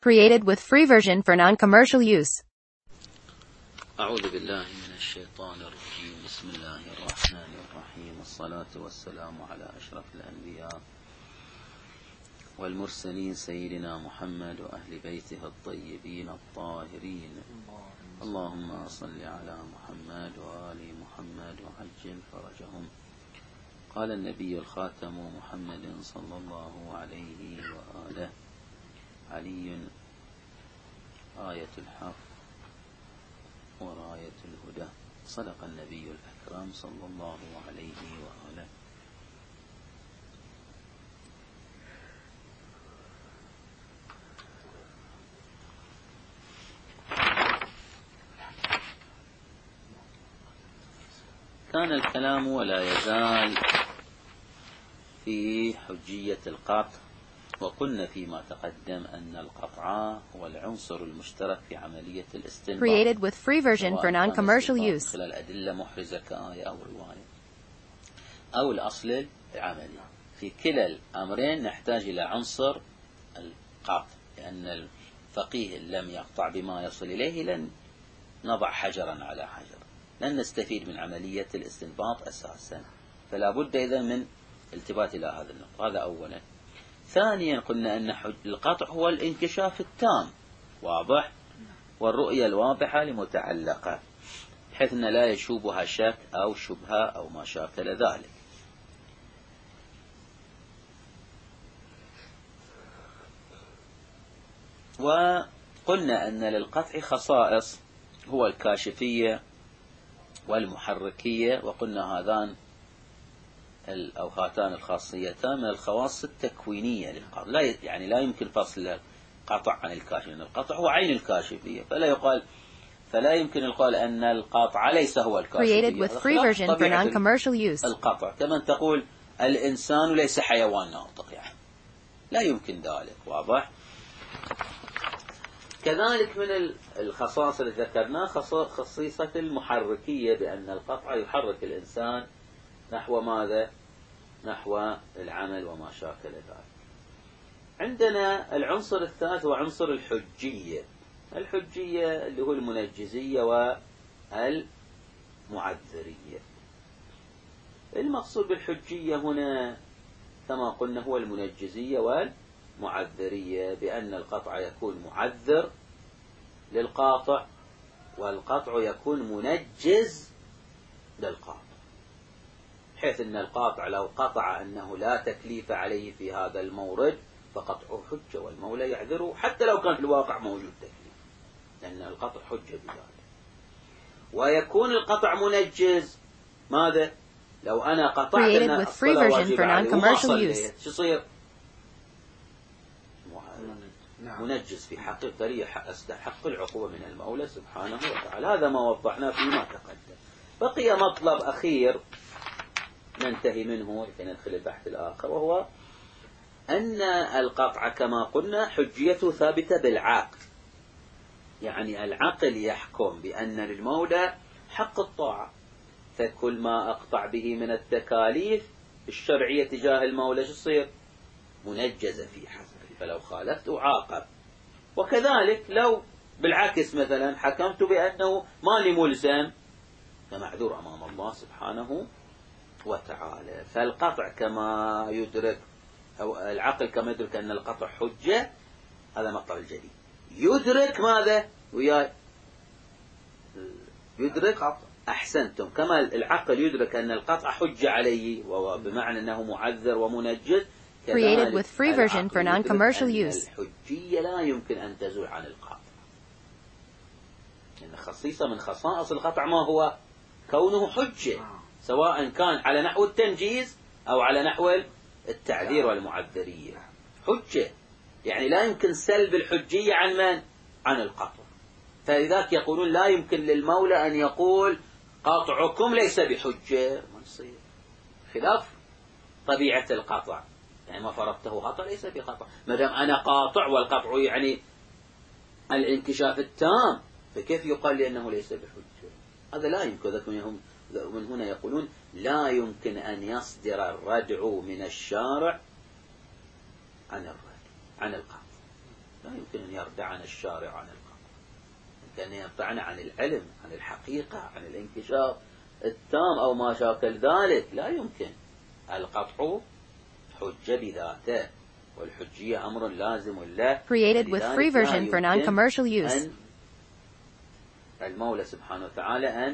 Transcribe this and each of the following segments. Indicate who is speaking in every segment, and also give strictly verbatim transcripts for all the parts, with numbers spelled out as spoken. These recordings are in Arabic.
Speaker 1: Created with free version for non-commercial use.
Speaker 2: أعوذ بالله من الشيطان الرجيم. بسم الله الرحمن الرحيم. الصلاة والسلام على أشرف الأنبياء والمرسلين سيدنا محمد وأهل بيته الطيبين الطاهرين. اللهم صل على محمد وآل محمد وعجل فرجهم. قال النبي الخاتم محمد صلى الله عليه وآله: علي آية الحق وراية الهدى. صدق النبي الأكرم صلى الله عليه وآله. كان الكلام ولا يزال في حجية القطع، وقلنا فيما تقدم أن القطع هو العنصر المشترك في عملية الاستنباط.
Speaker 1: Created with free version for non-commercial use.
Speaker 2: خلال أدلة محرزة كآية أو رواية أو الأصل العملي. في كلا الأمرين نحتاج إلى عنصر القطع، لأن الفقيه لم يقطع بما يصل إليه لن نضع حجرا على حجر، لن نستفيد من عملية الاستنباط أساسا، فلا بد إذا من التفات إلى هذا النقطة. هذا أولا. ثانيا قلنا أن القطع هو الانكشاف التام، واضح، والرؤية الواضحة لمتعلقة بحيث أن لا يشوبها شك أو شبهة أو ما شاكل ذلك. وقلنا أن للقطع خصائص، هو الكاشفية والمحركية، وقلنا هذان أو هاتان الخاصيتان من الخواص التكوينية للقطع، لا يعني لا يمكن فصل القطع عن الكاشف، لأن القطع هو عين الكاشفية، فلا يقال فلا يمكن القول أن القطع ليس هو الكاشفية.
Speaker 1: Created with free version for non-commercial use.
Speaker 2: القطع كمن تقول الإنسان ليس حيوان ناطق، يعني لا يمكن ذلك، واضح. كذلك من الخصائص اللي ذكرناها خصيصة المحركية، بأن القطع يحرك الإنسان نحو ماذا؟ نحو العمل وما شاكل ذلك. عندنا العنصر الثالث هو عنصر الحجية. الحجية اللي هو المنجزية والمعذرية. المقصود بالحجية هنا كما قلنا هو المنجزية والمعذرية، بأن القطع يكون معذر للقاطع، والقطع يكون منجز للقاطع، بحيث أن القاطع لو قطع أنه لا تكليف عليه في هذا المورد فقطعه حجة، والمولى يعذره حتى لو كان في الواقع موجود تكليف، لأن القطع حجة بذلك. ويكون القطع منجز ماذا؟ لو أنا قطعت أن الصلاة واجب عليه وما صليت، شو يصير؟ منجز في حقيقة لي أستحق العقوبة من المولى سبحانه وتعالى. هذا ما وضحناه فيما تقدم. بقي مطلب أخير ننتهي منه لكي ندخل البحث الآخر، وهو أن القطع كما قلنا حجيته ثابتة بالعقل، يعني العقل يحكم بأن للمولى حق الطاعة، فكل ما أقطع به من التكاليف الشرعية تجاه المولى شو يصير؟ منجزة في حقه، فلو خالفت أعاقب. وكذلك لو بالعكس مثلا حكمت بأنه ماني ملزم فمعذور أمام الله سبحانه وتعالى. فالقطع كما يدرك أو العقل كما يدرك أن القطع حجة، هذا مطلب الجديد. يدرك ماذا؟ وياي يدرك أحسنتم، كما العقل يدرك أن القطع حجة عليه وبمعنى أنه معذر ومنجز،
Speaker 1: Created with free version for non-commercial use.
Speaker 2: الحجية لا يمكن أن تزول عن القطع، لأن خصيصة من خصائص القطع ما هو؟ كونه حجة، سواء كان على نحو التنجيز أو على نحو التعذير والمعذرية. حجة يعني لا يمكن سلب الحجية عن من؟ عن القطع. فلذلك يقولون لا يمكن للمولى أن يقول قاطعكم ليس بحجة، ما يصير، خلاف طبيعة القطع، يعني ما فرضته قطع ليس بقطع. ما دام أنا قاطع والقطع يعني الانكشاف التام، فكيف يقال لي أنه ليس بحجة؟ هذا لا يمكن. من هنا يقولون لا يمكن أن يصدر الردع من الشارع عن الردع عن القطع، لا يمكن أن يردعنا الشارع عن القطع، يمكن أن يردعنا عن العلم، عن الحقيقة، عن الانكشاف التام أو ما شاكل ذلك. لا يمكن. القطع حجة بذاته، والحجية أمر لازم له.
Speaker 1: Created with free version for non-commercial use.
Speaker 2: المولى سبحانه وتعالى أن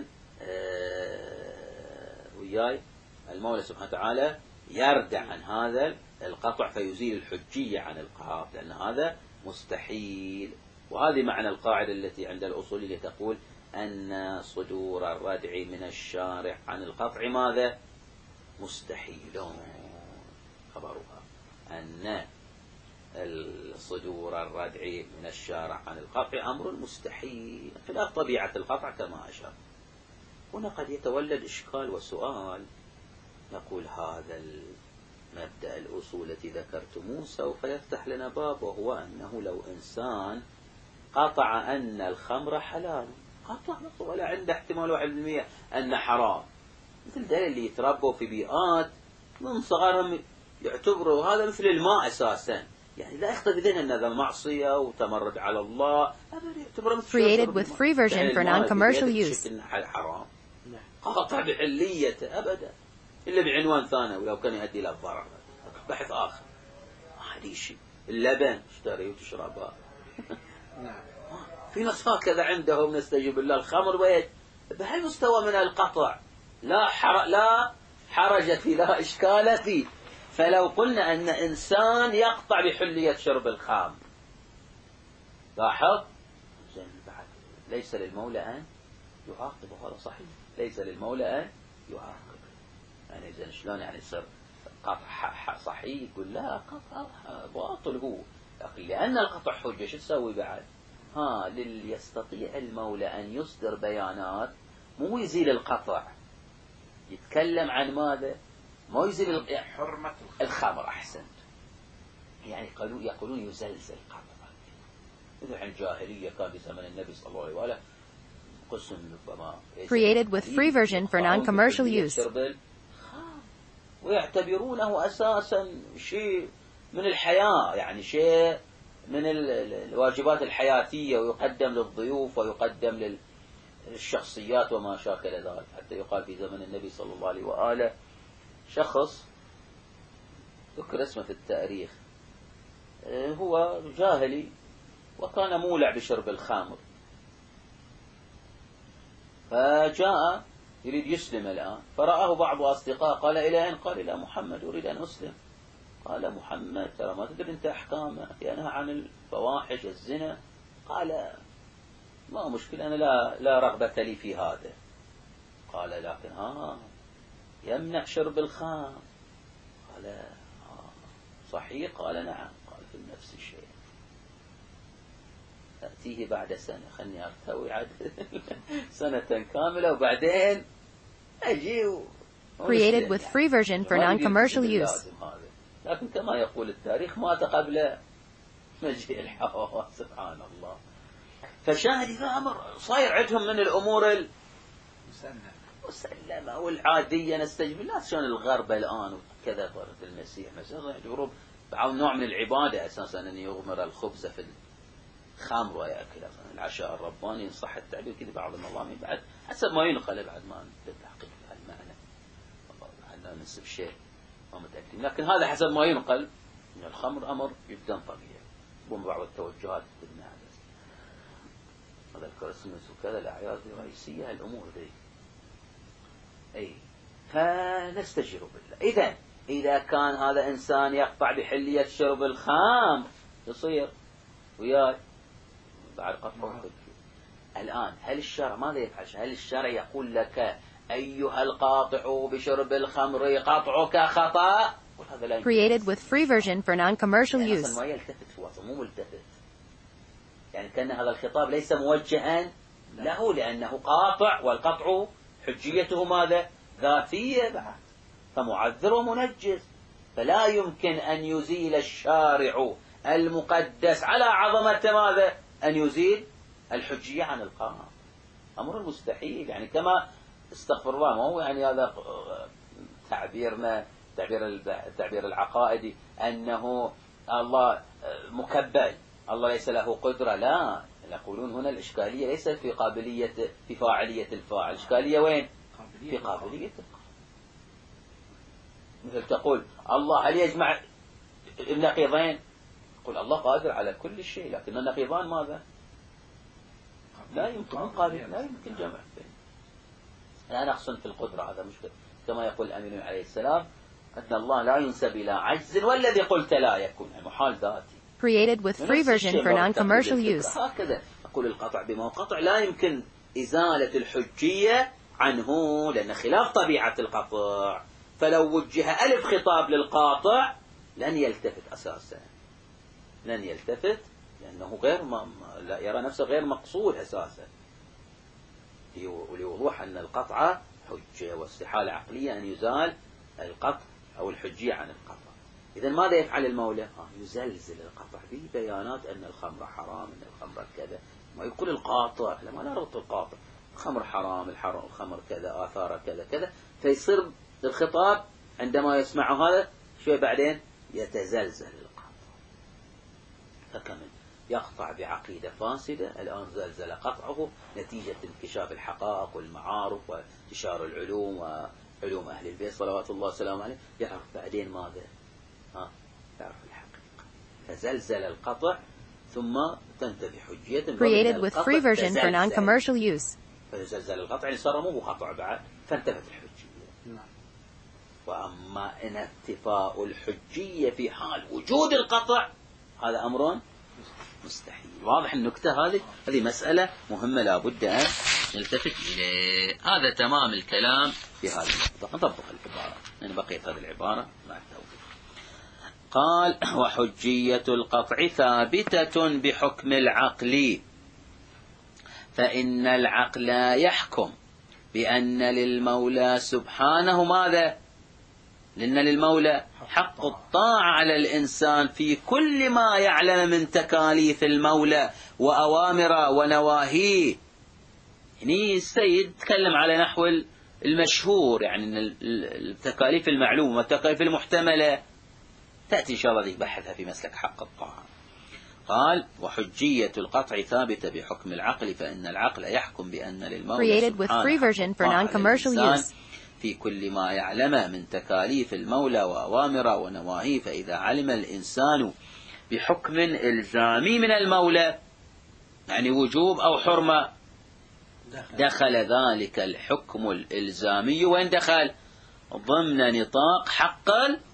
Speaker 2: آه وياي المولى سبحانه وتعالى يردع عن هذا القطع فيزيل الحجية عن القهار، لأن هذا مستحيل. وهذه معنى القاعدة التي عند الأصولية تقول أن صدور الردع من الشارع عن القطع ماذا؟ مستحيل. خبرها أن الصدور الردع من الشارع عن القطع أمر مستحيل خلاف طبيعة القطع كما أشار. هنا قد يتولد إشكال وسؤال، نقول هذا المبدأ الأصول التي ذكرتموه سوف يفتح لنا باب، وهو أنه لو إنسان قطع أن الخمر حلال، قطع ولا عنده احتمال واحد بالمئة أن حرام، مثل ده اللي يتربوا في بيئات من صغرهم يعتبروا هذا مثل الماء أساسا، يعني لا يختفي ذهن أن هذا معصية وتمرد على الله،
Speaker 1: Created with free version for non-commercial use.
Speaker 2: حرام قاطع بحليته أبدا إلا بعنوان ثاني، ولو كان يؤدي إلى الضرر بحث آخر. هذه شيء اللبن اشتري وتشربه. في ناس هكذا عندهم نستجيب الله. الخمر وين بهالمستوى من القطع لا حر... لا حرج في لا إشكال فيه. فلو قلنا أن إنسان يقطع بحلية شرب الخمر، لاحظ ليس للمولى أن يعاقب، هذا صحيح، ليس للمولى أن يعاقب. يعني إذا شلون يعني يصير قطع صحيح؟ يقول لا قطع باطل هو، لكن لأن القطع حجة شو تسوي بعد؟ ها للي يستطيع المولى أن يصدر بيانات مو يزيل القطع، يتكلم عن ماذا؟ ما يزيل
Speaker 3: حرمة
Speaker 2: الخمر. أحسنت. يعني يقولون يقولون يزلزل قطع. إذا عن الجاهلية كان في زمن النبي صلى الله عليه وآله قسم ربما
Speaker 1: Created with free version for non-commercial use.
Speaker 2: ويعتبرونه أساسا شيء من الحياة، يعني شيء من الواجبات الحياتية، ويقدم للضيوف ويقدم للشخصيات وما شاكل ذلك. حتى يقال في زمن النبي صلى الله عليه وآله شخص ذكر اسمه في التاريخ، هو جاهلي وكان مولع بشرب الخمر، فجاء يريد يسلم الآن، فرآه بعض أصدقاء قال إلى أين؟ قال إلى محمد أريد أن أسلم. قال محمد ترى ما تدري أنت أحكامه، ينهى عن الفواحش الزنا. قال ما مشكلة، أنا لا, لا رغبة لي في هذا. قال لكن ها يمنع شرب الخمر. قال آه صحيح؟ قال نعم. قال في نفس الشيء أتيه بعد سنة، خلني أرتوي عد سنة كاملة وبعدين أجي.
Speaker 1: Created with free version for non-commercial use.
Speaker 2: لكن كما يقول التاريخ مات قبل مجيء الحواس. سبحان الله. فشاهد إذا أمر صاير عندهم من الأمور المسلمة والعادية نستجيب. لا شلون الغرب الآن وكذا فرد المسيح مثلا يعتبرون بعض نوع من العبادة أساسا أن يغمر الخبز في الخمر ويأكل العشاء الرباني، إن صح التعبير كذا. بعض المظالم بعد حسب ما ينقل بعد ما بالتحقيق المعنى، والله أنه نسب شيء ما متأكد، لكن هذا حسب ما ينقل من الخمر أمر جدا طبيعي. ومن بعض التوجهات ضمن هذا هذا الكريسماس وكذا الأعياد الرئيسية الأمور ذي. أي فنستجير بالله. إذا إذا كان هذا إنسان يقطع بحلية شرب الخمر يصير وياي بعد قطعه. الآن هل الشرع ماذا يفعل؟ هل الشرع يقول لك أيها القاطع بشرب الخمر قطعك خطأ؟
Speaker 1: Created with free version for non-commercial
Speaker 2: يعني
Speaker 1: use.
Speaker 2: ما يلتفت هو مو ملتفت، يعني كأن هذا الخطاب ليس موجها له لأنه قاطع، والقطع حجيته ماذا؟ ذاتية بعد، فمعذر ومنجز. فلا يمكن أن يزيل الشارع المقدس على عظمة ماذا؟ أن يزيل الحجية عن القانون. أمر مستحيل. يعني كما استغفر الله، ما هو يعني هذا تعبيرنا تعبير التعبير العقائدي أنه الله مكبل، الله ليس له قدرة، لا، يقولون هنا الإشكالية ليست في قابلية في فاعلية الفاعل، الإشكالية وين؟ في قابلية الفاعل. مثل تقول الله هل يجمع النقيضين؟ يقول الله قادر على كل شيء، لكن النقيضان ماذا؟ لا يمكن مقابل، لا يمكن جمع بين. لا نقص في القدرة، هذا مشكلة. كما يقول الأمين عليه السلام أن الله لا ينسب إلى عجز، والذي قلت لا يكون، محال ذاتي.
Speaker 1: Created with free version for non-commercial use.
Speaker 2: هكذا أقول القطع بما هو قطع لا يمكن إزالة الحجية عنه، لأن خلاف طبيعة القطع. فلو وجه ألف خطاب للقاطع لن يلتفت أساسا، لن يلتفت، لأنه غير ما لا يرى نفسه غير مقصود أساسا، لوضوح أن القطع حجة واستحالة عقلية أن يزال القطع أو الحجية عن القطع. إذن ماذا يفعل المولى؟ آه يزلزل القطع ببيانات أن الخمر حرام، أن الخمر كذا، ما يقول القاطع، لما لا ربط القاطع، الخمر حرام، الحرام الخمر كذا، آثار كذا كذا، فيصير الخطاب عندما يسمع هذا شوي بعدين يتزلزل القطع، فكمل يقطع بعقيدة فاسدة. الآن زلزل قطعه نتيجة انكشاف الحقائق والمعارف وانتشار العلوم وعلوم أهل البيت صلوات الله وسلامه عليه، يعرف بعدين ماذا؟ ها يعرف الحقيقة، فزلزل القطع ثم تنتفي حجية.
Speaker 1: Created with free version for non-commercial use.
Speaker 2: فزلزل القطع يعني صار مو قطع بعد، فانتفت الحجية. وأما إن انتفاء الحجية في حال وجود القطع هذا أمر مستحيل. واضح النكتة هذه؟ هذه مسألة مهمة لا بد أن نلتفت إليه. هذا تمام الكلام في هذه النقطة. نطبق العبارة، يعني بقيت هذه العبارة مع التوضيح. قال وحجية القطع ثابتة بحكم العقل، فإن العقل يحكم بأن للمولى سبحانه ماذا؟ لأن للمولى حق الطاعة على الإنسان في كل ما يعلم من تكاليف المولى وأوامره ونواهيه. يعني السيد تكلم على نحو المشهور، يعني التكاليف المعلومة والتكاليف المحتملة تأتي إن شاء الله ذي بحثها في مسلك حق الطاعة. قال وحجية القطع ثابتة بحكم العقل، فإن العقل يحكم بأن للمولى سبحانه في كل ما يعلم من تكاليف المولى وأوامره ونواهيه. فإذا علم الإنسان بحكم إلزامي من المولى، يعني وجوب أو حرمة، دخل ذلك الحكم الإلزامي وين دخل؟ ضمن نطاق حق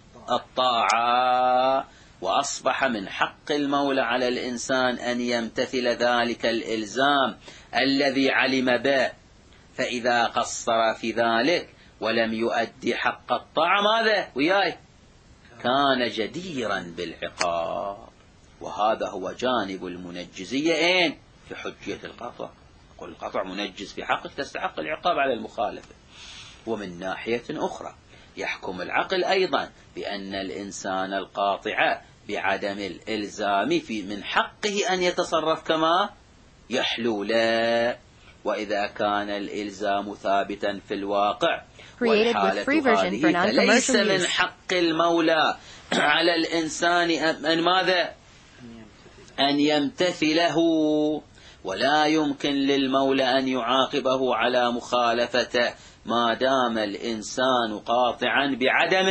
Speaker 2: الطاعة، وأصبح من حق المولى على الإنسان أن يمتثل ذلك الإلزام الذي علم به. فإذا قصر في ذلك ولم يؤدي حق الطاعة ماذا؟ وياي كان جديرا بالعقاب. وهذا هو جانب المنجزية إين؟ في حجية القطع. يقول القطع منجز في حقك، تستحق العقاب على المخالفة. ومن ناحية أخرى يحكم العقل أيضا بأن الإنسان القاطع بعدم الإلزام في من حقه أن يتصرف كما يحلو له. وإذا كان الإلزام ثابتا في الواقع والحالة هذه فليس من حق المولى على الإنسان أن ماذا؟ أن يمتثله، ولا يمكن للمولى أن يعاقبه على مخالفته ما دام الإنسان قاطعا بعدم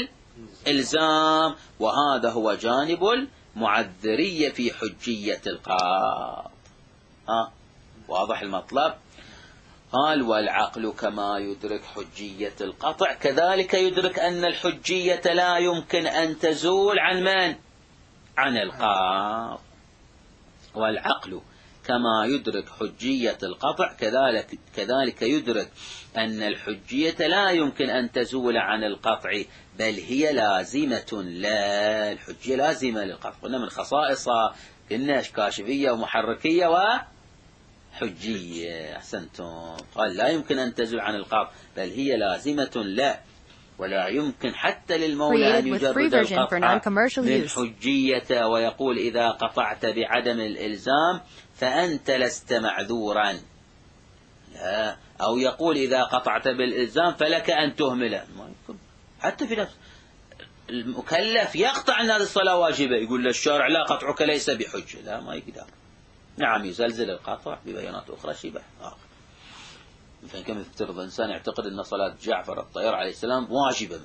Speaker 2: الإلزام. وهذا هو جانب المعذرية في حجية القاطع. ها واضح المطلب؟ قال والعقل كما يدرك حجية القطع كذلك يدرك أن الحجية لا يمكن أن تزول عن من؟ عن القاطع. والعقل كما يدرك حجية القطع كذلك, كذلك يدرك أن الحجية لا يمكن أن تزول عن القطع، بل هي لازمة. لا، الحجية لازمة للقطع. قلنا من خصائصها قلنا كاشفية ومحركية وحجية. أحسنتم. قال لا يمكن أن تزول عن القطع بل هي لازمة. لا، ولا يمكن حتى للمولى أن يجرد القطع من حجية ويقول إذا قطعت بعدم الإلزام فأنت لست معذورا، لا، أو يقول إذا قطعت بالإلزام فلك أن تهمله. حتى في نفس المكلف يقطع أن هذه الصلاة واجبة، يقول للشارع لا قطعك ليس بحجة، لا ما يقدر. نعم يزلزل القطع ببيانات أخرى شبه آخر. مثلا كم يفترض إنسان يعتقد أن صلاة جعفر الطيار عليه السلام واجبة،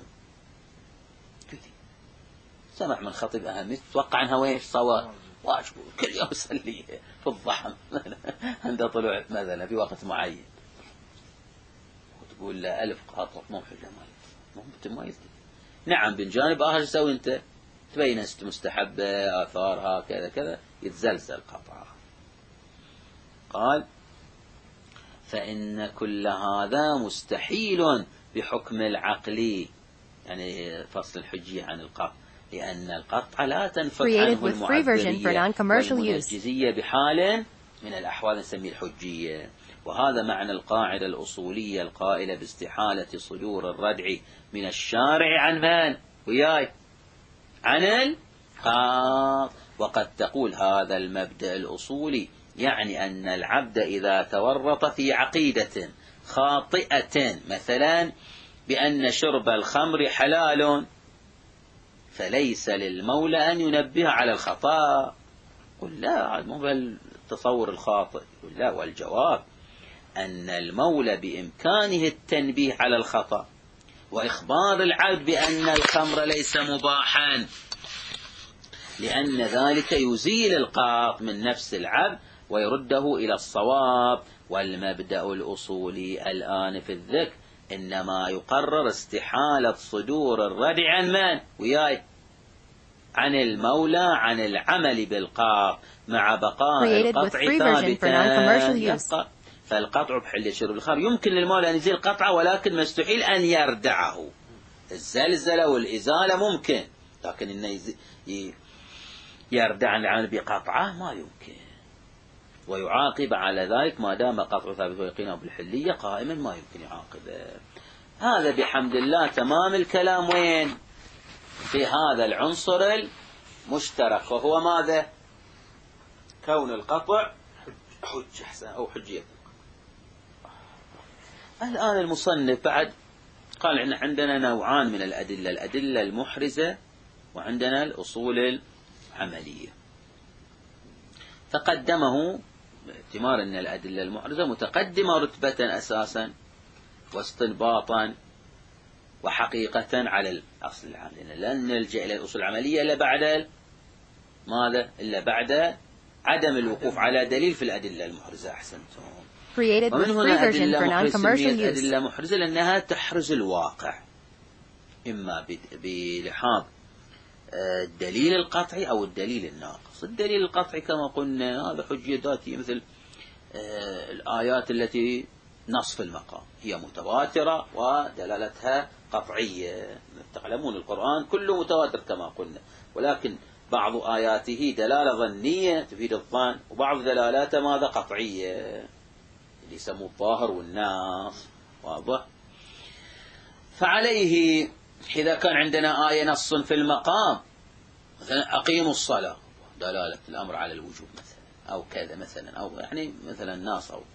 Speaker 2: سمع من خطيب أهمية توقع أنها ويش صواب واجب كل يوم يصلي في الضحى عند طلوع مثلا في وقت معين، وتقول له ألف قاطع مو حجة ما يمكن ما يمكن. نعم بالجانب آخر تسوي أنت تبين است مستحبة آثارها كذا كذا يتزلزل قطعها. قال فإن كل هذا مستحيل بحكم العقل، يعني فصل الحجية عن القطع، لأن القطع لا تنفك عنه المعذرية والمنجزية بحال من الأحوال نسميه الحجية. وهذا معنى القاعدة الأصولية القائلة باستحالة صدور الردع من الشارع عن من؟ وياي عن القاطع. وقد تقول هذا المبدأ الأصولي يعني أن العبد إذا تورط في عقيدة خاطئة مثلا بأن شرب الخمر حلال، فليس للمولى أن ينبه على الخطأ. قل لا، مو بالتصور الخاطئ. قل لا، والجواب أن المولى بإمكانه التنبيه على الخطأ وإخبار العبد بأن الخمر ليس مباحا، لأن ذلك يزيل القاط من نفس العبد ويرده إلى الصواب. والمبدأ الأصولي الآن في الذكر إنما يقرر استحالة صدور الردع عن من؟ وياي عن المولى عن العمل بالقاط مع بقاء القطع ثابتا. فالقطع بحل شرب الخمر يمكن للمولى أن يزيل القطع، ولكن مستحيل أن يردعه. الزلزلة والإزالة ممكن، لكن إنه يردع عن العمل بقطعه ما يمكن. ويعاقب على ذلك ما دام قطع ثابت ويقينه بالحلية قائما ما يمكن يعاقبه. هذا بحمد الله تمام الكلام. وين؟ في هذا العنصر المشترك، وهو ماذا؟ كون القطع حجة حسن أو حجية. الآن المصنف بعد قال إن عندنا نوعان من الأدلة، الأدلة المحرزة وعندنا الأصول العملية. تقدمه باعتبار أن الأدلة المحرزة متقدمة رتبة أساسا واستنباطا وحقيقة على الأصل العملي، لن نلجأ إلى الأصول العملية إلا بعد ماذا؟ إلا بعد عدم الوقوف على دليل في الأدلة المحرزة. أحسنتم. ومن هنا أدلة محرزة أدلة محرزة لأنها تحرز الواقع، إما بلحاظ الدليل القطعي أو الدليل الناقص. الدليل القطعي كما قلنا هذا حجية ذاتية، مثل الآيات التي نص في المقام هي متواترة ودلالتها قطعية. تعلمون القرآن كله متواتر كما قلنا، ولكن بعض آياته دلالة ظنية تفيد الظن، وبعض دلالاته ماذا؟ قطعية، اللي يسموه الظاهر والناص. واضح؟ فعليه إذا كان عندنا آية نص في المقام مثلا أقيموا الصلاة، دلالة الأمر على الوجوب مثلا، أو كذا مثلا، أو يعني مثلا ناص، أو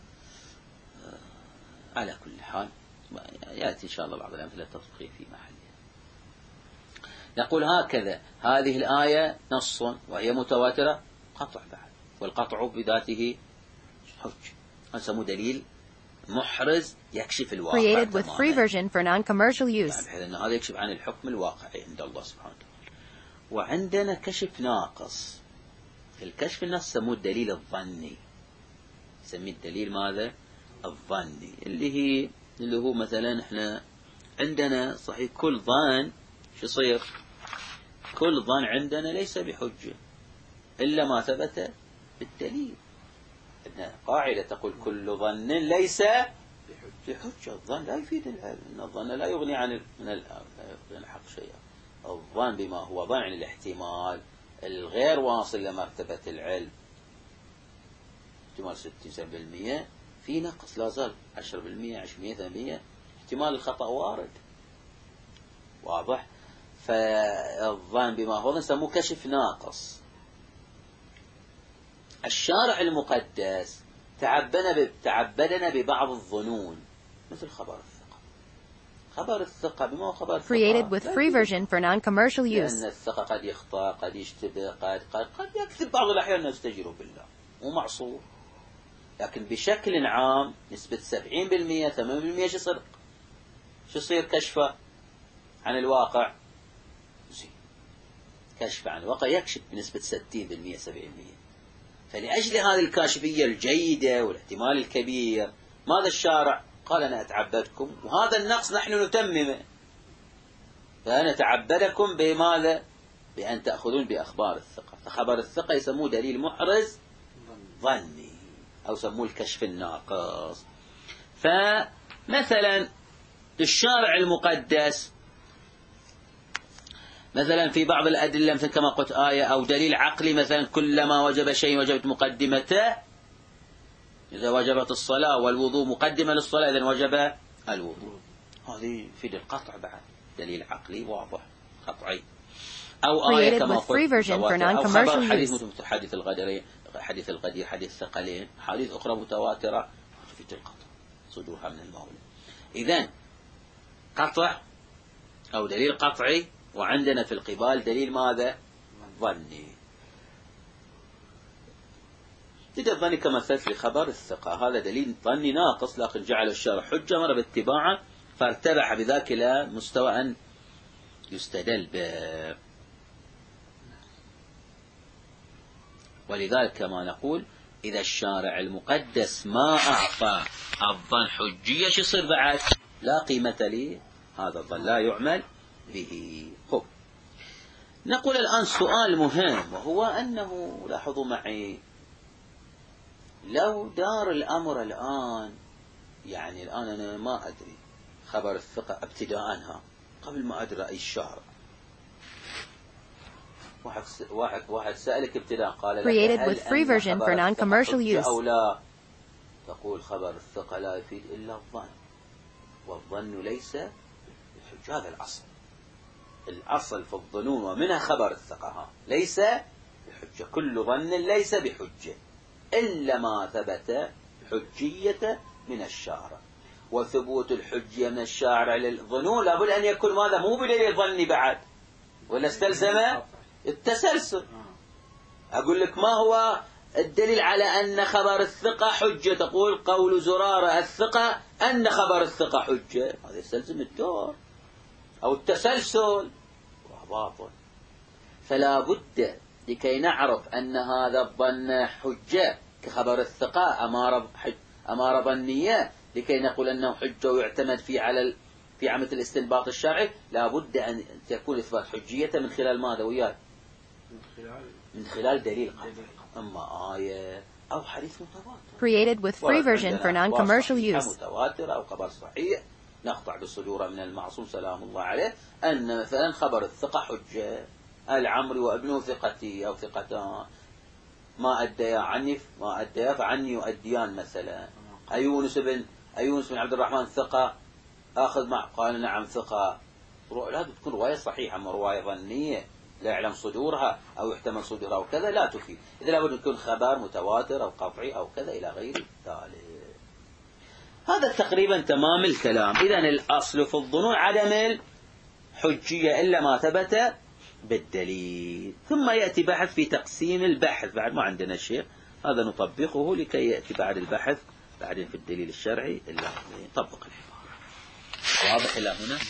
Speaker 2: على كل حال يأتي إن شاء الله بعض الأمثلة التطبيقية في محلها. نقول هكذا هذه الآية نص وهي متواترة قطع بعد، والقطع بذاته حج، نسموه دليل محرز يكشف الواقع
Speaker 1: created with free version for non-commercial use.
Speaker 2: بحيث أن هذا يكشف عن الحكم الواقعي عند الله سبحانه وتعالى. وعندنا كشف ناقص. الكشف الناقص سموه الدليل الظني، سميه الدليل ماذا؟ الظني، اللي هي اللي هو مثلا احنا عندنا صحيح كل ظن شو يصير؟ كل ظن عندنا ليس بحجة إلا ما ثبت بالدليل. إن قاعدة تقول كل ظن ليس بحجة. الظن لا يفيد العلم، إن الظن لا يغني عن من الحق شيئا. الظن بما هو ظن عن الاحتمال الغير واصل لمرتبة العلم، احتمال ستين سبعين بالمئة في نقص لا زال، عشرة بالمئة عشرين بالمئة احتمال الخطأ وارد. واضح؟ فالظن بما هو نسموه كشف ناقص. الشارع المقدس تعبدنا تعبدنا ببعض الظنون، مثل خبر الثقة. خبر الثقة بما هو خبر الثقة
Speaker 1: Created with free version for non-commercial use.
Speaker 2: لأن الثقة قد يخطأ، قد يشتبه، قد قد قد يكذب، بعض الأحيان نستجير بالله مو معصوم. لكن بشكل عام نسبة سبعين بالمئة ثمانين بالمئة شو صدق، شو يصير كشفه عن الواقع، كشف عن الواقع يكشف بنسبة ستين بالمئة سبعين بالمئة. فلأجل هذه الكاشفية الجيدة والاحتمال الكبير ماذا الشارع قال؟ أنا أتعبدكم، وهذا النقص نحن نتممه، فنتعبدكم بماذا؟ بأن تأخذون بأخبار الثقة. فخبر الثقة يسموه دليل محرز ظني أو يسموه الكشف الناقص. فمثلا الشارع المقدس مثلا في بعض الأدلة مثل كما قلت آية أو دليل عقلي، مثلا كلما وجب شيء وجبت مقدمته، إذا وجبت الصلاة والوضوء مقدمة للصلاة إذن وجب الوضوء. هذه في القطع بعد دليل عقلي واضح قطعي. أو آية كما قلت أو خبر حديث مثل حديث الغدير، حديث الغدير حديث الثقلين، حديث أخرى متواترة في القطع صدورها من المولى. إذن قطع أو دليل قطعي، وعندنا في القبال دليل ماذا؟ ظني. دليل الظني كمثل لخبر الثقة، هذا دليل ظني ناقص، لكن جعل الشارع حجة مرة باتباعه، فارتبح بذاك إلى مستوى أن يستدل به. ولذلك كما نقول إذا الشارع المقدس ما أعطى الظن حجية شو يصير بعد؟ لا قيمة لي هذا الظن، لا يعمل به. خب نقول الآن سؤال مهم، وهو أنه لاحظوا معي لو دار الأمر الآن، يعني الآن أنا ما أدري خبر الثقة ابتداءًها قبل ما أدري أي الشارع، واحد واحد واحد سألك ابتداء قال لك
Speaker 1: Created with free version for non-commercial use.
Speaker 2: أو لا، تقول خبر الثقة لا يفيد إلا الظن، والظن ليس بحجة. هذا الأصل، الأصل في الظنون ومنها خبر الثقة ليس بحجة، كل ظن ليس بحجة إلا ما ثبت حجية من الشارع. وثبوت الحجية من الشارع للظنون لابد أن يكون ماذا؟ مو بدليل ظني بعد، ولا استلزم التسلسل. أقول لك ما هو الدليل على أن خبر الثقة حجة؟ تقول قول زرارة الثقة أن خبر الثقة حجة، هذا يستلزم الدور أو التسلسل، باطل. فلا بد لكي نعرف أن هذا الظن حجة كخبر الثقة أمارة أمارة ظنية، لكي نقول أنه حجة ويعتمد فيه على في عملية الاستنباط الشرعي، لا بد أن تكون إثبات حجية من خلال ماذا وياه؟ من خلال دليل قطعي، أما آية أو حديث متواتر.
Speaker 1: Created with free version for non-commercial use.
Speaker 2: متواتر أو خبر صحيح نقطع بصدوره من المعصوم سلام الله عليه أن مثلا خبر الثقة حجة، العمري وابنه ثقتي أو ثقتان، ما أديا عني ما أديا فعني يؤديان مثلا. أيونس بن أيونس بن عبد الرحمن ثقة أخذ مع قال نعم ثقة، لا تكون رواية صحيحة، أما رواية ظنية لا يعلم صدورها أو يحتمل صدورها أو كذا لا تفيد. إذا لابد أن يكون خبر متواتر أو قطعي أو كذا إلى غير ذلك. هذا تقريبا تمام الكلام. إذن الأصل في الظنون عدم الحجية إلا ما ثبت بالدليل. ثم يأتي بحث في تقسيم البحث، بعد ما عندنا شيء هذا نطبقه لكي يأتي بعد البحث بعدين في الدليل الشرعي إلا نطبق الحوار. واضح إلى هنا؟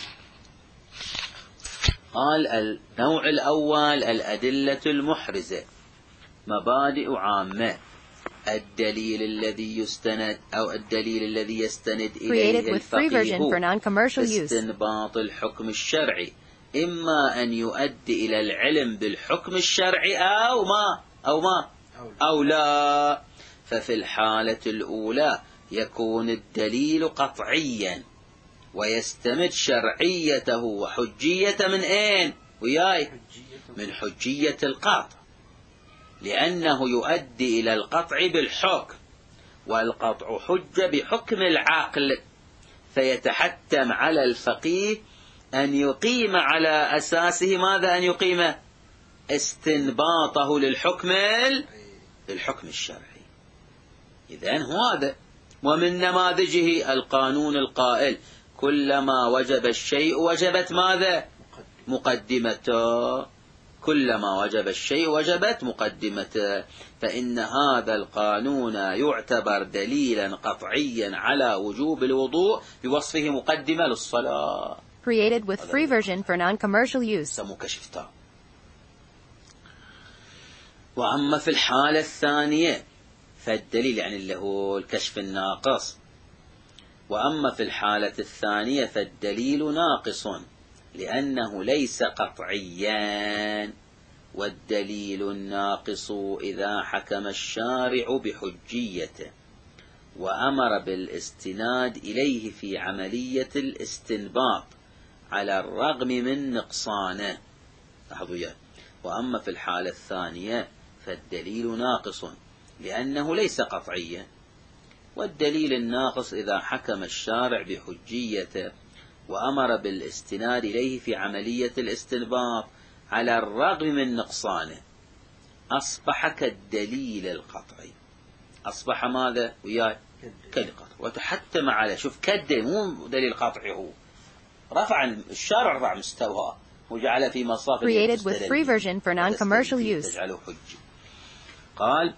Speaker 2: قال النوع الأول الأدلة المحرزة، مبادئ عامة. الدليل الذي يستند أو الدليل الذي يستند إليه الفقيه استنباط الحكم الشرعي، إما أن يؤدي إلى العلم بالحكم الشرعي أو ما أو ما أو لا. ففي الحالة الأولى يكون الدليل قطعيا ويستمد شرعيته وحجية من أين؟ وياي من حجية القطع، لأنه يؤدي إلى القطع بالحكم، والقطع حجة بحكم العقل، فيتحتم على الفقيه أن يقيم على أساسه ماذا؟ أن يقيم استنباطه للحكم الحكم الشرعي. إذن هذا ومن نماذجه القانون القائل كلما وجب الشيء وجبت ماذا؟ مقدمته. كلما وجب الشيء وجبت مقدمته. فإن هذا القانون يعتبر دليلا قطعيا على وجوب الوضوء بوصفه مقدمة للصلاة.
Speaker 1: Created with free version for non-commercial use.
Speaker 2: سموه كشف تام. وأما في الحالة الثانية فالدليل يعني اللي هو الكشف الناقص. وأما في الحالة الثانية فالدليل ناقص لأنه ليس قطعيا. والدليل الناقص إذا حكم الشارع بحجيته وأمر بالاستناد إليه في عملية الاستنباط على الرغم من نقصانه. لاحظوا. وأما في الحالة الثانية فالدليل ناقص لأنه ليس قطعيا. والدليل الناقص إذا حكم الشارع بحجيته وأمر بالاستناد إليه في عملية الاستنباط على الرغم من نقصانه أصبح كالدليل القطعي. أصبح ماذا؟ وياي كالقطع. وتحتم على شوف كالدليل مو دليل قطعي، هو رفع الشارع رفع مستواه وجعل في مصاف
Speaker 1: Created with free version for non-commercial use.
Speaker 2: تجعله حجة. قال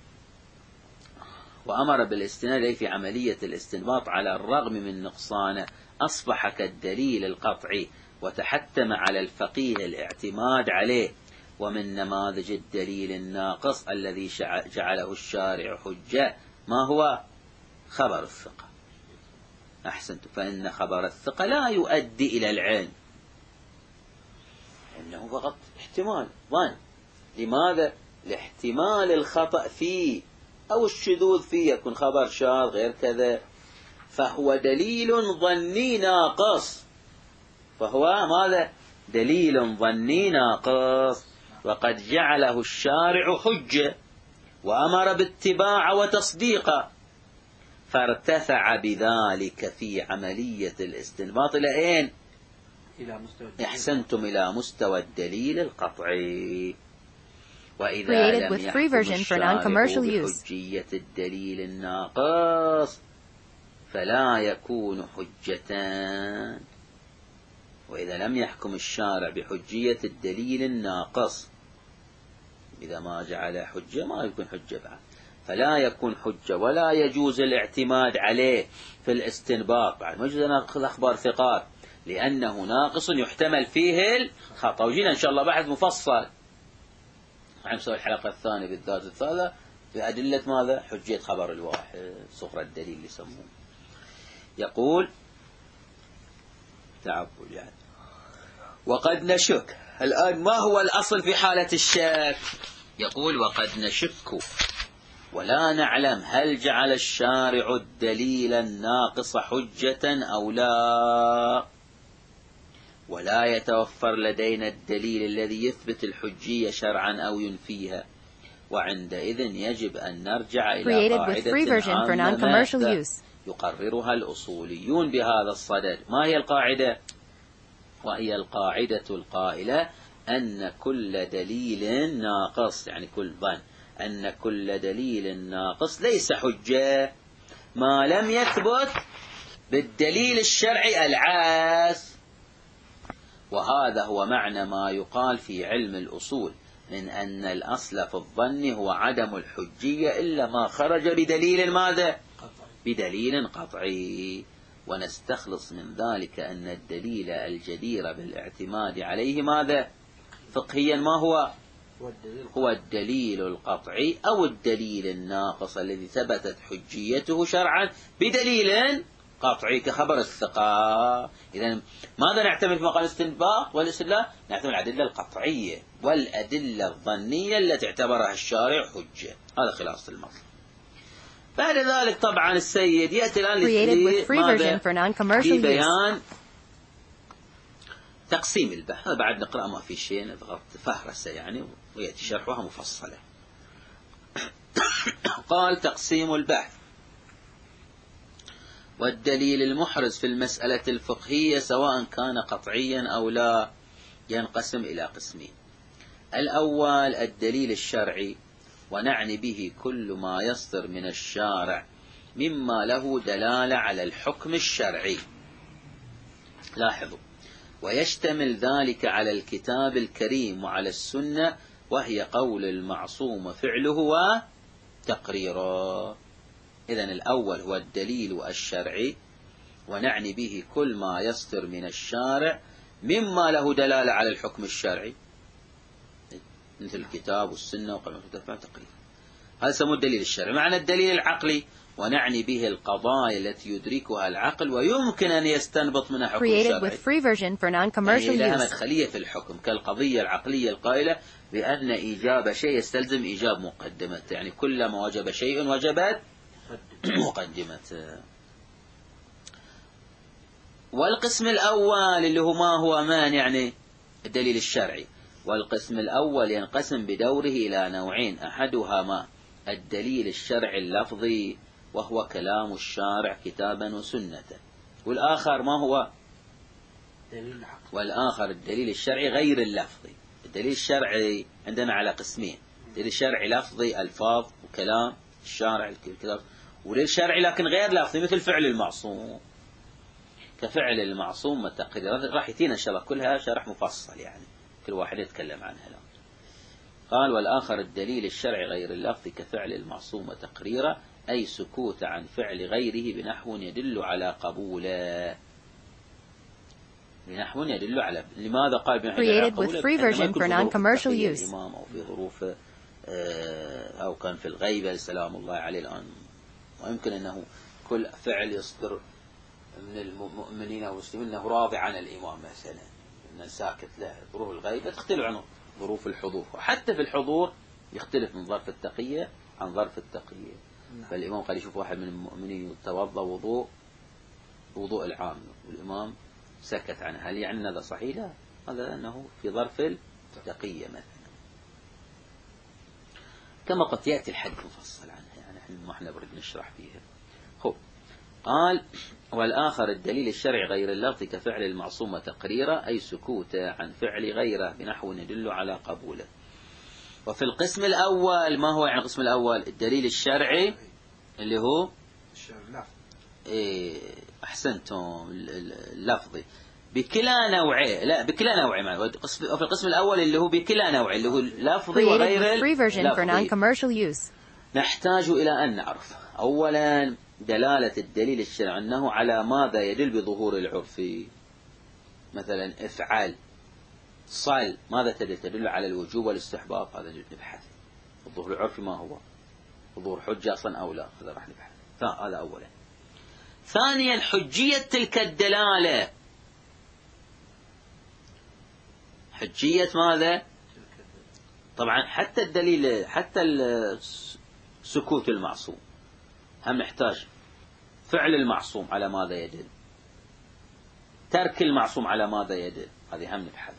Speaker 2: وأمر بالاستناد إليه في عملية الاستنباط على الرغم من نقصانه أصبح كالدليل القطعي وتحتم على الفقيه الاعتماد عليه. ومن نماذج الدليل الناقص الذي جعله الشارع حجة ما هو؟ خبر الثقة. أحسنت. فإن خبر الثقة لا يؤدي إلى العلم، إنه فقط احتمال ظن. لماذا؟ لاحتمال الخطأ فيه أو الشذوذ فيه، يكون خبر شاذ غير كذا، فهو دليل ظني ناقص. فهو ماذا؟ دليل ظني ناقص. وقد جعله الشارع حجة وأمر باتباع وتصديقه، فارتفع بذلك في عملية الاستنباط إلى أين؟
Speaker 3: إلى مستوى
Speaker 2: أحسنتم، إلى مستوى الدليل القطعي. وإذا لم يحكم الشارع بحجية الدليل الناقص فلا يكون حجتان. وإذا لم يحكم الشارع بحجية الدليل الناقص، إذا ما جعل حجة ما يكون حجة بعد، فلا يكون حجة ولا يجوز الاعتماد عليه في الاستنباط. بعد ما يجوز أن نأخذ أخبار ثقات لأنه ناقص يحتمل فيه الخطأ. وجينا إن شاء الله بعد مفصل عن سؤال الحلقة الثانية بالذات الثالثة في أدلة ماذا؟ حجية خبر الواحد، صغر الدليل اللي يسمونه. يقول تعبوا يعني. وقد نشك. الآن ما هو الأصل في حالة الشك؟ يقول وقد نشك ولا نعلم هل جعل الشارع الدليل الناقص حجة أو لا، ولا يتوفر لدينا الدليل الذي يثبت الحجية شرعا أو ينفيها. وعندئذ يجب أن نرجع إلى قاعدة عامة يقررها الأصوليون بهذا الصدد. ما هي القاعدة؟ وهي القاعدة القائلة أن كل دليل ناقص، يعني كل ظن أن كل دليل ناقص ليس حجة ما لم يثبت بالدليل الشرعي العاس. وهذا هو معنى ما يقال في علم الأصول من أن الأصل في الظن هو عدم الحجية إلا ما خرج بدليل ماذا؟ بدليل قطعي. ونستخلص من ذلك أن الدليل الجدير بالاعتماد عليه ماذا؟ فقهيا ما هو؟ هو الدليل القطعي أو الدليل الناقص الذي ثبتت حجيته شرعا بدليل قطعي كخبر الثقة. إذن ماذا نعتمد في مقام الاستنباط والاستدلال؟ نعتمد الأدلة القطعية والأدلة الظنية التي اعتبرها الشارع حجة. هذا خلاصة المطلب. بعد ذلك طبعا السيد يأتي الآن في بيان تقسيم البحث. هذا بعد نقرأ ما في شيء، نضغط فهرسة يعني ويأتي شرحها مفصلة. قال تقسيم البحث. والدليل المحرز في المسألة الفقهية سواء كان قطعيا أو لا ينقسم إلى قسمين. الأول الدليل الشرعي، ونعني به كل ما يصدر من الشارع مما له دلالة على الحكم الشرعي. لاحظوا: ويشتمل ذلك على الكتاب الكريم وعلى السنة، وهي قول المعصوم فعله وتقريره. إذن الأول هو الدليل الشرعي، ونعني به كل ما يصدر من الشارع مما له دلالة على الحكم الشرعي، مثل الكتاب والسنة وقول المعصوم تقريره. هذا سموه الدليل الشرعي. معنى الدليل العقلي: ونعني به القضايا التي يدركها العقل ويمكن أن يستنبط منها حكم شرعي، يعني لها مدخلية في الحكم، كالقضية العقلية القائلة بأن إيجاب شيء يستلزم إيجاب مقدمته، يعني كلما وجب شيء وجبت مقدمته. والقسم الأول اللي هو ما هو من يعني الدليل الشرعي، والقسم الأول ينقسم بدوره إلى نوعين: أحدها ما الدليل الشرعي اللفظي، وهو كلام الشارع كتابا وسنة، والآخر ما هو والآخر الدليل الشرعي غير اللفظي. الدليل الشرعي عندنا على قسمين: الدليل الشرعي لفظي ألفاظ وكلام الشارع الكتاب، ودليل شرعي لكن غير لفظي مثل فعل المعصوم، كفعل المعصوم والتقرير. راح يتينا إن شاء الله كلها شرح مفصل، يعني كل واحد يتكلم عنها الآن. قال: والآخر الدليل الشرعي غير اللفظ كفعل المعصوم وتقريره، أي سكوت عن فعل غيره بنحو يدل على قبوله. بنحو يدل على لماذا قال بنحو يدل على قبوله؟ الإمام أو في ظروف أو كان في الغيبة سلام الله عليه الآن، ويمكن أنه كل فعل يصدر من المؤمنين أو المسلمين أنه راضي عن الإمام مثلا، أنه ساكت له. ظروف الغيبة تختلف عن ظروف الحضور، وحتى في الحضور يختلف من ظرف التقية عن ظرف التقية. فالإمام قال يشوف واحد من المؤمنين يتوضأ وضوء وضوء العام والإمام سكت عنه، هل يعني هذا صحيح؟ لا، هذا أنه في ظرف التقية مثلا. كما قد يأتي الحديث مفصل عنها، يعني احنا ما احنا بريد نشرح فيها. خب قال: والآخر الدليل الشرعي غير اللفظ كفعل المعصوم وتقريره، أي سكوت عن فعل غيره بنحو يدل على قبوله. وفي القسم الأول ما هو يعني القسم الأول؟ الدليل الشرعي اللي هو إيه أحسنتم اللفظي بكلا نوعين، لا بكلا نوعين. وفي القسم الأول اللي هو بكلا نوعين اللي هو اللفظي وغير اللفظي. نحتاج إلى أن نعرف أولا دلالة الدليل الشرعي أنه على ماذا يدل بظهور العرف. مثلا افعل، صل، ماذا تدل؟ تدل على الوجوب والاستحباب، هذا نبحث. الظهور العرفي ما هو؟ ظهور حجة أصلا أو لا؟ هذا راح نبحث. هذا أولا. ثانيا حجية تلك الدلالة، حجية ماذا؟ طبعا حتى الدليل، حتى سكوت المعصوم هم نحتاج فعل المعصوم على ماذا يدل، ترك المعصوم على ماذا يدل، هذه هم نبحثها.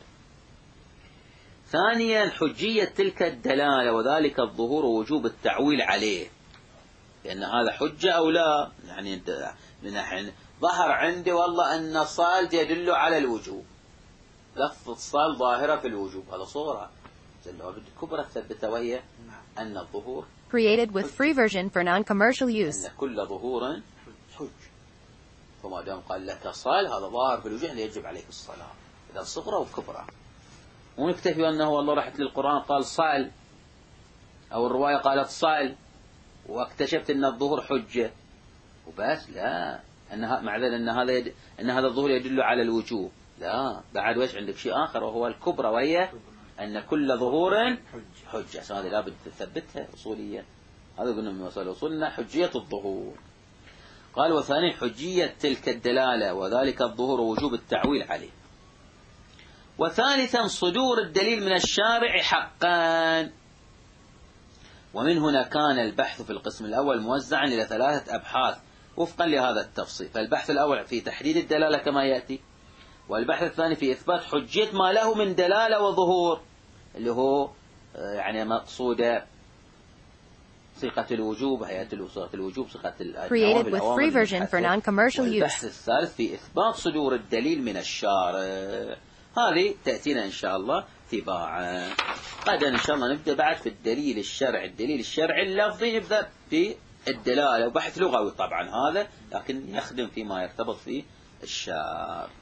Speaker 2: ثانيا حجية تلك الدلالة، وذلك الظهور ووجوب التعويل عليه، لأن هذا حجة أو لا. يعني من ظهر عندي والله أن الصال يدل على الوجوب، لفظ الصال ظاهرة في الوجوب، هذا صورة كبرى ثبتها، وهي أن الظهور
Speaker 1: created with free version for non-commercial use.
Speaker 2: أن كل ظهور حج، فما دام قال لك صال هذا ظاهر في الوجوب، يجب عليك الصلاة، إذا صغرى وكبرى. ونكتفي أنه والله رحت للقرآن قال صال، أو الرواية قالت صال، واكتشفت أن الظهور حجة وبس، لا، أنها مع ذلك أن هذا يد... أن هذا الظهور يدل على الوجوب، لا، بعد وش عندك شيء آخر وهو الكبرى، وهي أن كل ظهور حجة. هذه لابد تثبتها أصوليا، هذا قلنا من وسائل أصولنا حجية الظهور. قال: وثاني حجية تلك الدلالة، وذلك الظهور ووجوب التعويل عليه. وثالثا صدور الدليل من الشارع حقا. ومن هنا كان البحث في القسم الأول موزعا إلى ثلاثة أبحاث وفقا لهذا التفصيل. فالبحث الأول في تحديد الدلالة كما يأتي، والبحث الثاني في إثبات حجية ما له من دلالة وظهور، اللي هو يعني مقصودة صيغة الوجوب، هيئة صيغة الوجوب، صيغة
Speaker 1: created with free version for non-commercial use.
Speaker 2: والبحث الثالث في إثبات صدور الدليل من الشارع. هذه تأتينا إن شاء الله تباعا. غدا إن شاء الله نبدأ بعد في الدليل الشرعي، الدليل الشرعي اللفظي نبدأ في الدلالة، وبحث لغوي طبعا هذا، لكن يخدم فيما يرتبط فيه الشارع.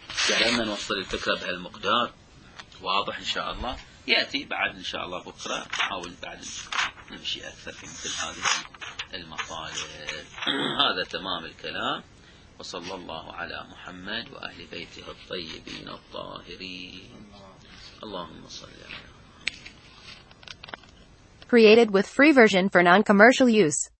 Speaker 2: قدرنا نوصل الفكرة بهالمقدار واضح إن شاء الله. يأتي بعد إن شاء الله بكرة نحاول بعد نمشي أكثر في مثل هذه المطالب. هذا تمام الكلام. وصلى الله على محمد وأهل بيته الطيبين الطاهرين. اللهم صل على.
Speaker 1: Created with free version for non-commercial use.